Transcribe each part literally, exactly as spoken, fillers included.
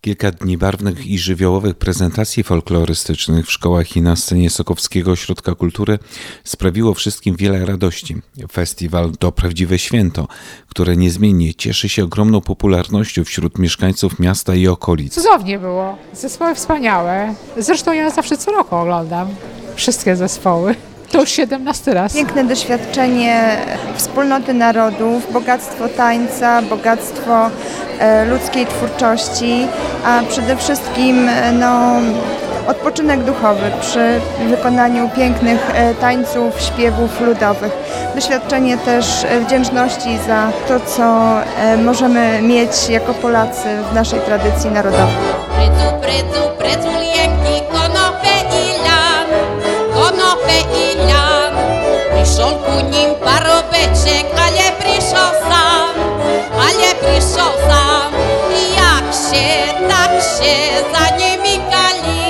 Kilka dni barwnych i żywiołowych prezentacji folklorystycznych w szkołach i na scenie Sokowskiego Ośrodka Kultury sprawiło wszystkim wiele radości. Festiwal to prawdziwe święto, które niezmiennie cieszy się ogromną popularnością wśród mieszkańców miasta i okolic. Cudownie było, zespoły wspaniałe. Zresztą ja zawsze co roku oglądam wszystkie zespoły. To już siedemnasty raz. Piękne doświadczenie wspólnoty narodów, bogactwo tańca, bogactwo e, ludzkiej twórczości, a przede wszystkim no, odpoczynek duchowy przy wykonaniu pięknych e, tańców, śpiewów ludowych. Doświadczenie też wdzięczności za to, co e, możemy mieć jako Polacy w naszej tradycji narodowej. Prețu, prețu, prețul e conope ilan, conope ilan. Prišol ku nim parobeček, ale prišol sám, ale prišol sám. Jak się, tak się za nimi kali,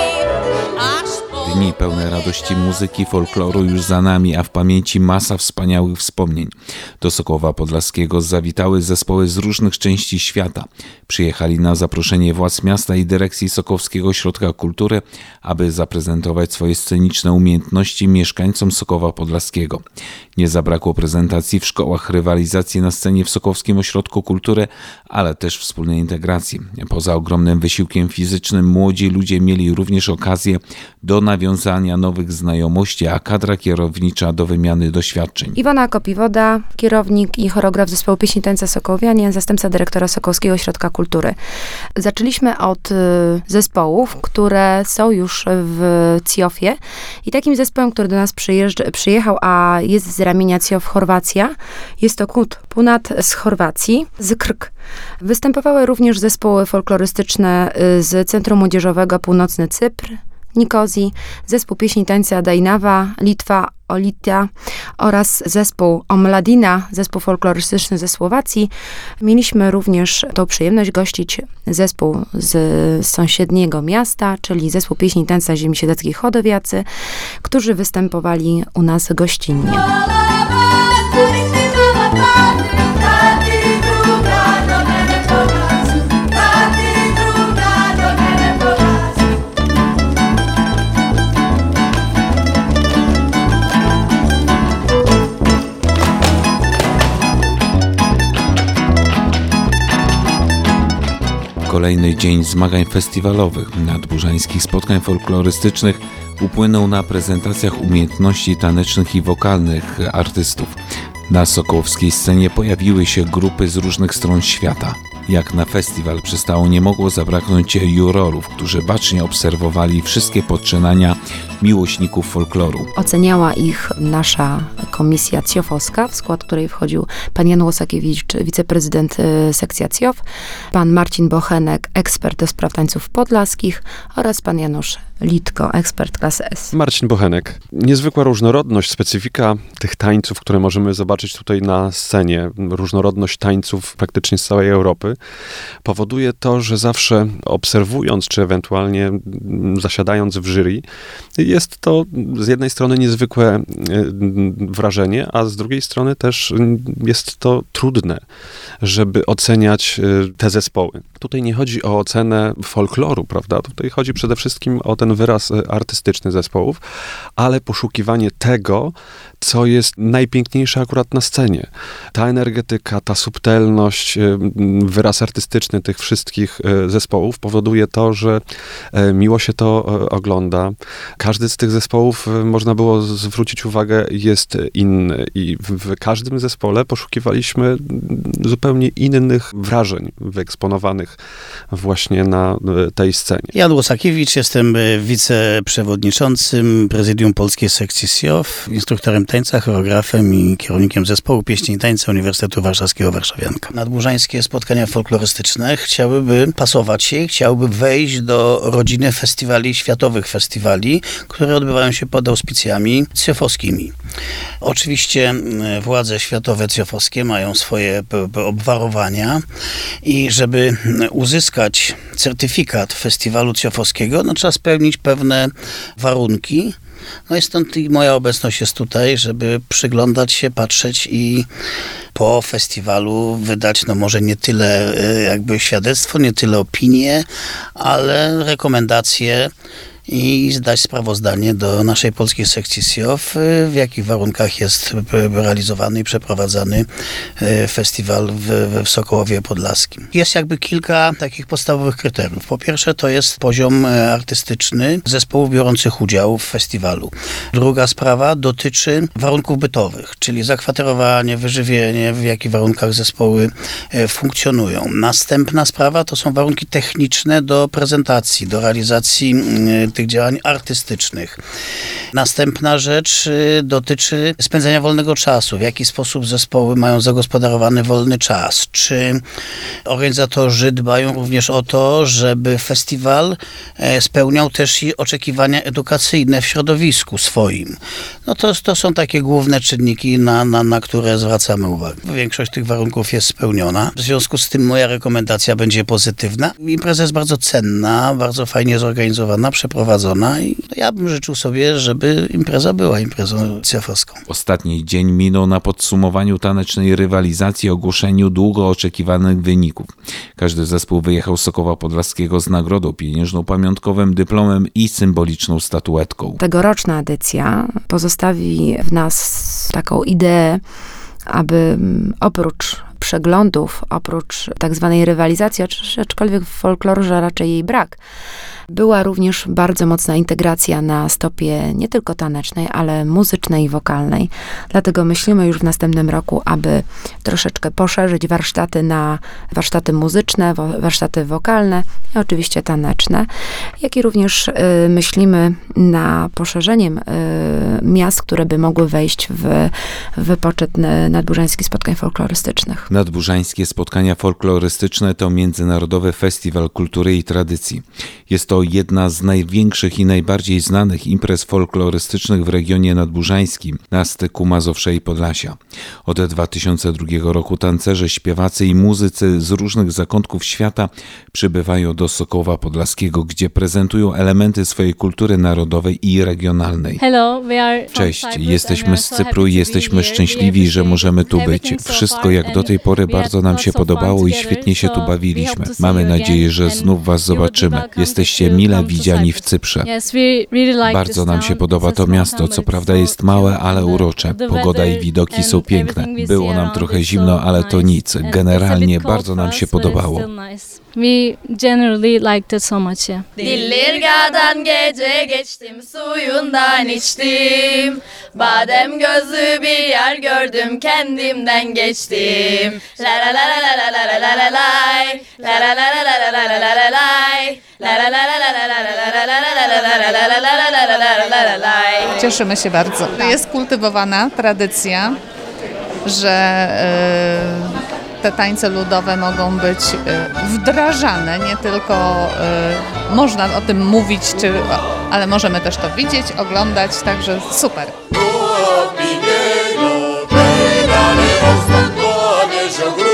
aż po... Dni pełne radości muzyki, folkloru już za nami, a w pamięci masa wspaniałych wspomnień. Do Sokoła Podlaskiego zawitały zespoły z różnych części świata. Przyjechali na zaproszenie władz miasta i dyrekcji Sokowskiego Ośrodka Kultury, aby zaprezentować swoje sceniczne umiejętności mieszkańcom Sokoła Podlaskiego. Nie zabrakło prezentacji w szkołach, rywalizacji na scenie w Sokowskim Ośrodku Kultury, ale też wspólnej integracji. Poza ogromnym wysiłkiem fizycznym młodzi ludzie mieli również okazję do nawiązania nowych znajomości, a kadra kierownicza do wymiany doświadczeń. Iwona Kopiwoda, kierownik i choreograf zespołu pieśni i tańca Sokołowianie, zastępca dyrektora Sokowskiego Ośrodka Kultury. Zaczęliśmy od y, zespołów, które są już w Ciofie i takim zespołem, który do nas przyjechał, a jest z ramienia Ciof Chorwacja, jest to Kut Punat z Chorwacji, z Krk. Występowały również zespoły folklorystyczne y, z Centrum Młodzieżowego Północny Cypr, Nikozji, zespół pieśni i tańca Dajnawa, Litwa, Olita oraz zespół Omladina, zespół folklorystyczny ze Słowacji. Mieliśmy również tą przyjemność gościć zespół z sąsiedniego miasta, czyli zespół pieśni i tańca Ziemi Siedleckiej Chodowiacy, którzy występowali u nas gościnnie. Kolejny dzień zmagań festiwalowych, nadburzańskich spotkań folklorystycznych upłynął na prezentacjach umiejętności tanecznych i wokalnych artystów. Na sokołowskiej scenie pojawiły się grupy z różnych stron świata. Jak na festiwal przystało, nie mogło zabraknąć jurorów, którzy bacznie obserwowali wszystkie poczynania miłośników folkloru. Oceniała ich nasza komisja ciofowska, w skład której wchodził pan Jan Łosakiewicz, wiceprezydent sekcja Ciof, pan Marcin Bochenek, ekspert do spraw tańców podlaskich oraz pan Janusz Litko, ekspert klasy S. Marcin Bochenek. Niezwykła różnorodność, specyfika tych tańców, które możemy zobaczyć tutaj na scenie, różnorodność tańców praktycznie z całej Europy, powoduje to, że zawsze obserwując, czy ewentualnie zasiadając w jury, jest to z jednej strony niezwykłe wrażenie, a z drugiej strony też jest to trudne, żeby oceniać te zespoły. Tutaj nie chodzi o ocenę folkloru, prawda? Tutaj chodzi przede wszystkim o ten wyraz artystyczny zespołów, ale poszukiwanie tego, co jest najpiękniejsze akurat na scenie. Ta energetyka, ta subtelność, wyraz artystyczny tych wszystkich zespołów powoduje to, że miło się to ogląda. Każdy z tych zespołów, można było zwrócić uwagę, jest inny i w każdym zespole poszukiwaliśmy zupełnie innych wrażeń wyeksponowanych właśnie na tej scenie. Jan Łosakiewicz, jestem wiceprzewodniczącym Prezydium Polskiej Sekcji Ciof, instruktorem tańca, choreografem i kierownikiem zespołu pieśni i tańca Uniwersytetu Warszawskiego Warszawianka. Nadburzańskie spotkania folklorystyczne chciałyby pasować się, chciałyby wejść do rodziny festiwali, światowych festiwali, które odbywają się pod auspicjami ciofowskimi. Oczywiście władze światowe ciofowskie mają swoje obwarowania i żeby uzyskać certyfikat festiwalu ciofowskiego, no trzeba spełnić pewne warunki. No i stąd i moja obecność jest tutaj, żeby przyglądać się, patrzeć i po festiwalu wydać, no może nie tyle jakby świadectwo, nie tyle opinie, ale rekomendacje i zdać sprawozdanie do naszej polskiej sekcji C I O F, w jakich warunkach jest realizowany i przeprowadzany festiwal w, w Sokołowie Podlaskim. Jest jakby kilka takich podstawowych kryteriów. Po pierwsze to jest poziom artystyczny zespołów biorących udział w festiwalu. Druga sprawa dotyczy warunków bytowych, czyli zakwaterowanie, wyżywienie, w jakich warunkach zespoły funkcjonują. Następna sprawa to są warunki techniczne do prezentacji, do realizacji tych działań artystycznych. Następna rzecz y, dotyczy spędzania wolnego czasu. W jaki sposób zespoły mają zagospodarowany wolny czas? Czy organizatorzy dbają również o to, żeby festiwal e, spełniał też i oczekiwania edukacyjne w środowisku swoim? No to, to są takie główne czynniki, na, na, na które zwracamy uwagę. Większość tych warunków jest spełniona. W związku z tym moja rekomendacja będzie pozytywna. Impreza jest bardzo cenna, bardzo fajnie zorganizowana, przeprowadzona i ja bym życzył sobie, żeby impreza była imprezą C I O F-owską. Ostatni dzień minął na podsumowaniu tanecznej rywalizacji i ogłoszeniu długo oczekiwanych wyników. Każdy zespół wyjechał z Sokoła Podlaskiego z nagrodą pieniężną, pamiątkowym dyplomem i symboliczną statuetką. Tegoroczna edycja pozostawi w nas taką ideę, aby oprócz przeglądów, oprócz tak zwanej rywalizacji, aczkolwiek w folklorze raczej jej brak, była również bardzo mocna integracja na stopie nie tylko tanecznej, ale muzycznej i wokalnej. Dlatego myślimy już w następnym roku, aby troszeczkę poszerzyć warsztaty na warsztaty muzyczne, warsztaty wokalne i oczywiście taneczne, jak i również y, myślimy na poszerzeniem y, miast, które by mogły wejść w, w poczet nadburzańskich spotkań folklorystycznych. Nadburzańskie spotkania folklorystyczne to międzynarodowy festiwal kultury i tradycji. Jest to jedna z największych i najbardziej znanych imprez folklorystycznych w regionie nadburzańskim na styku Mazowsza i Podlasia. Od dwa tysiące drugiego roku tancerze, śpiewacy i muzycy z różnych zakątków świata przybywają do Sokoła Podlaskiego, gdzie prezentują elementy swojej kultury narodowej i regionalnej. Hello, we are from Cześć, Cyprus jesteśmy z Cypru i jesteśmy szczęśliwi, że możemy tu być. Wszystko jak do tej pory bardzo nam się podobało i świetnie się tu bawiliśmy. Mamy nadzieję, że znów Was zobaczymy. Jesteście mile widziani w Cyprze. Bardzo nam się podoba to miasto, co prawda jest małe, ale urocze. Pogoda i widoki są piękne. Było nam trochę zimno, ale to nic. Generalnie bardzo nam się podobało. We generally liked it so much, yeah. Dillirgadan gece geçtim, suyundan içtim. Badem gözlü bir yer gördüm, kendimden geçtim. La la la la la la la la la lay. La la la la la la la la la lay. La la la la la la la la la la la. Cieszymy się bardzo. Jest kultywowana tradycja, że te tańce ludowe mogą być wdrażane, nie tylko y, można o tym mówić, czy, ale możemy też to widzieć, oglądać, także super. Było